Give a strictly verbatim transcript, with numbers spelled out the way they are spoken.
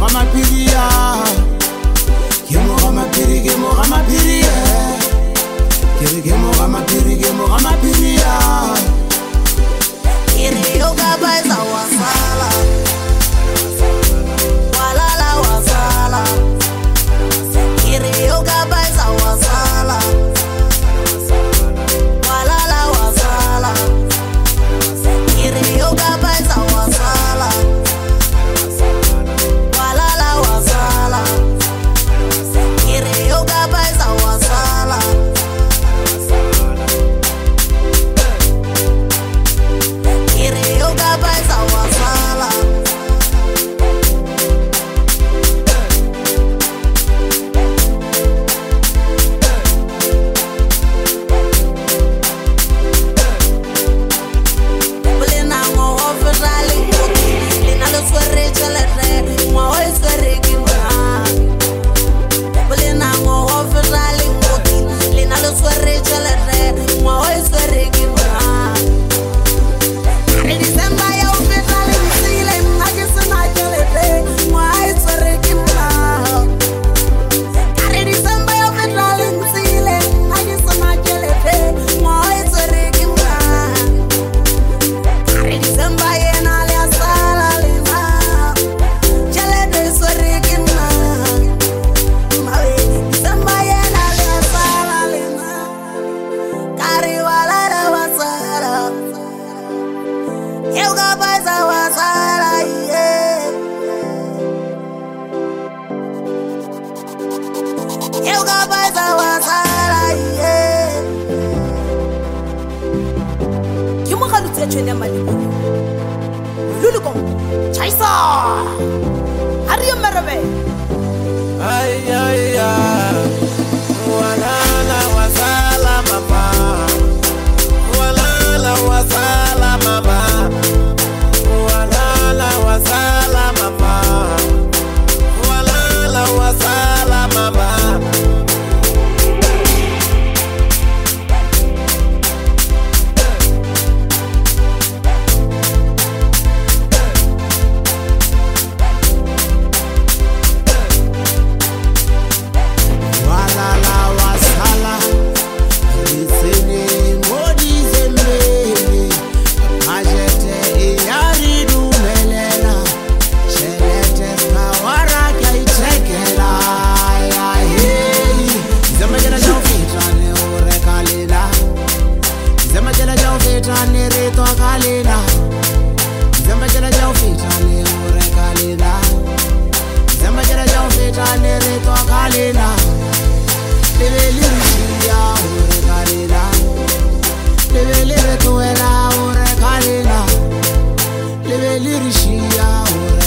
gama piria Kemo gama piri kemo gama piria Kere kemo gama piri kemo gama piria Kere yoga baisa wasala Walala wasala Kere yoga baisa wasala Walala wasala Kere yoga baisa wasala Walala wasala Kere yoga baisa wasala Kere yoga baisa wasala Bulina ngo ofrali ngoti lina lo swere chelere mo o swere kimba Bulina ngo ofrali ngoti lina lo swere chelere mo o swere kimba December ya ofrali msile magisina chelere mo o swere kimba December ya ofrali msile magisina chelere mo o swere kimba December yena le sala lima chale de sorikina mawe December yena le sala lima kari wala da wasala yoga baza wasala yeah yoga baza wasala yeah kimo khalutse tshwenya maliboni Luluko, Chaisa, Harry Merabe. Ay ay ay, walala wasala mama, walala wasala mama, walala wasala mama, walala wasala mama. Lirishia